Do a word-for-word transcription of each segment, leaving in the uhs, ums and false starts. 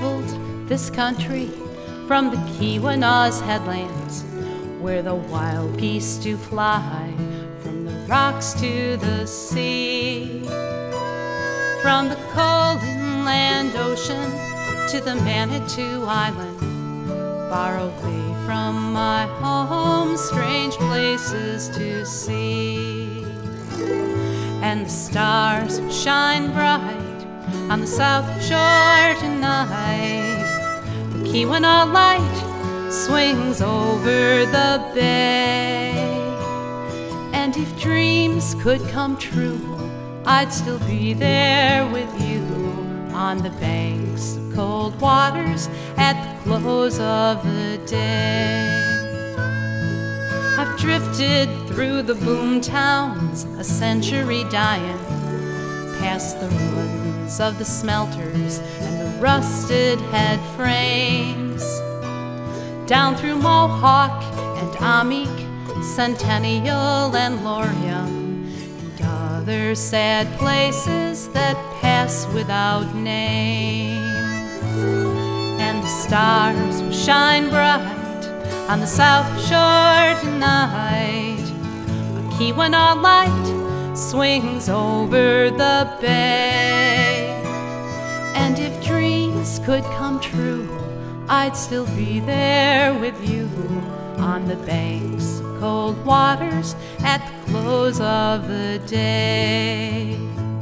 traveled this country from the Keweenaw's headlands, where the wild geese do fly from the rocks to the sea. From the cold inland ocean to the Manitou Island, far away from my home, strange places to see. And the stars will shine bright on the south shore tonight. The Keweenaw light swings over the bay. And if dreams could come true, I'd still be there with you on the banks of cold waters at the close of the day. I've drifted through the boom towns, a century dying, past the ruins of the smelters and the rusted head frames, down through Mohawk and Amique, Centennial and Laurium, and other sad places that pass without name. And the stars will shine bright on the south shore tonight. A Keweenaw light swings over the bay. And if dreams could come true, I'd still be there with you on the banks of cold waters at the close of the day.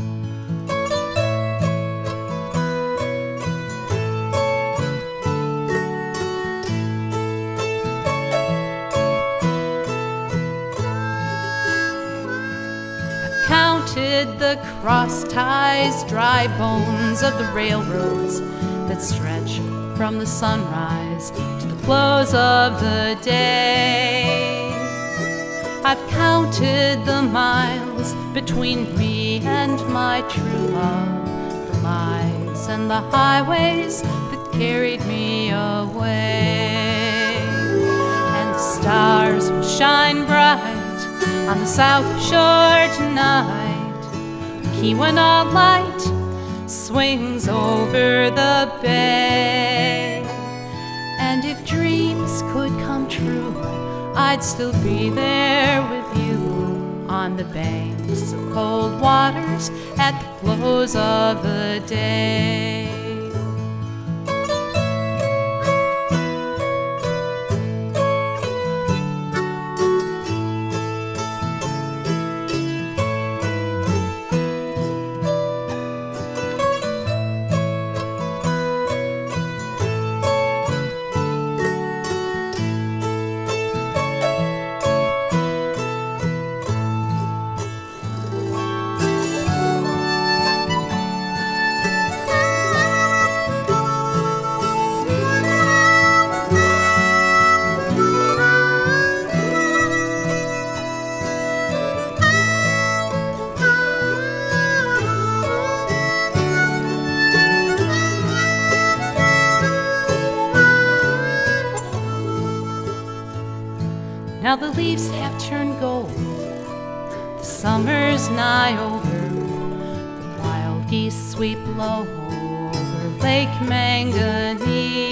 Counted the cross ties, dry bones of the railroads that stretch from the sunrise to the close of the day. I've counted the miles between me and my true love, the lies and the highways that carried me away. And the stars will shine bright on the south shore tonight. The Keweenaw light swings over the bay. And if dreams could come true, I'd still be there with you on the banks of cold waters at the close of the day. Now the leaves have turned gold, the summer's nigh over, the wild geese sweep low over Lake Manganese.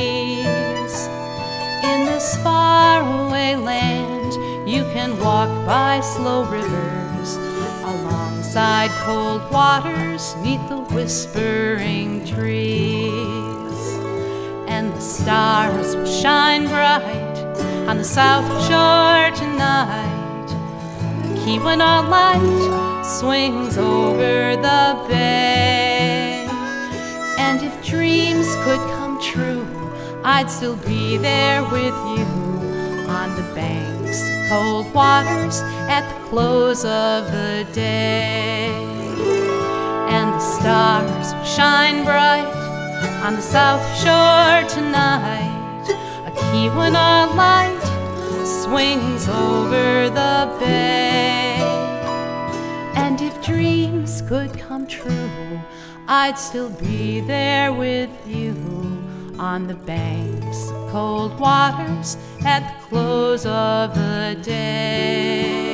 In this faraway land you can walk by slow rivers, alongside cold waters, neath the whispering trees. And the stars will shine bright on the south shore tonight. The Keweenaw light swings over the bay. And if dreams could come true, I'd still be there with you on the banks of cold waters at the close of the day. And the stars will shine bright on the south shore tonight. A Keweenaw light swings over the bay. And if dreams could come true, I'd still be there with you on the banks of cold waters at the close of the day.